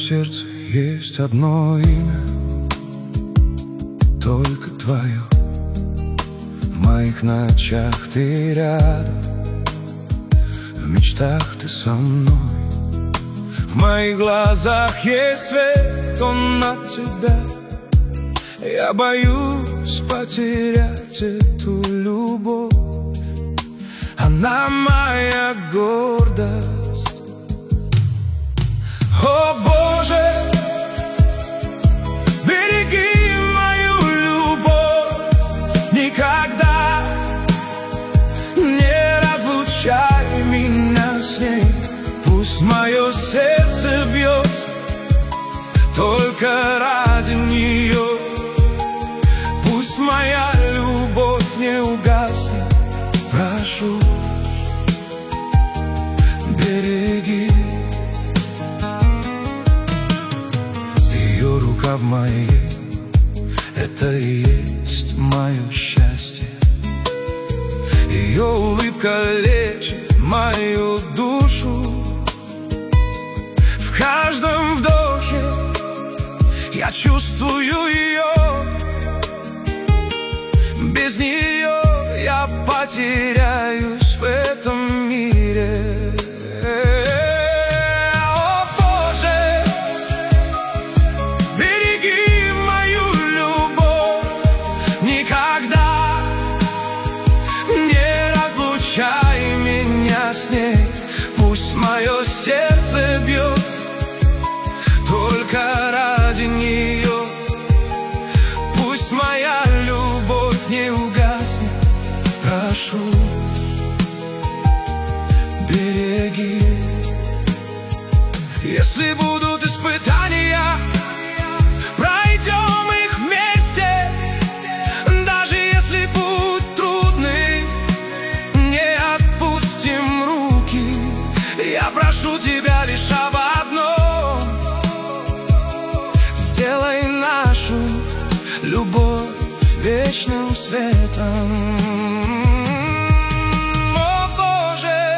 сердце есть одно имя, только твое. В моих ночах ты рядом, в мечтах ты со мной. В моих глазах есть свет, он от тебя. Я боюсь потерять эту любовь. Она моя гордость. О, Боже, береги мою любовь. Никогда не разлучай меня с ней. Пусть мое сердце бьется только ради нее. Пусть моя любовь не угаснет. Прошу, береги. Ее рука в моей, это и есть мое счастье. Ее улыбка лечит мою душу. В каждом вдохе я чувствую ее. Без нее я потеряюсь в этом мире. О, Боже, береги мою любовь. Никогда не разлучай меня с ней. Пусть мое сердце бьется только ради нее. Пусть моя любовь не угаснет. Прошу, береги. Если будут испытания, пройдем их вместе. Даже если путь трудный, не отпустим руки. Я прошу тебя лишь об одном: сделай нашу любовь вечным светом. О, Боже,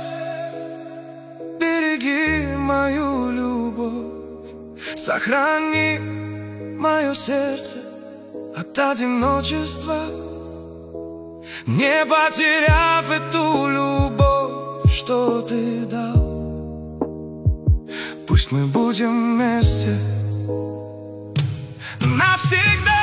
береги мою любовь. Сохрани мое сердце от одиночества, не потеряв эту любовь, что ты дал. Пусть мы будем вместе навсегда.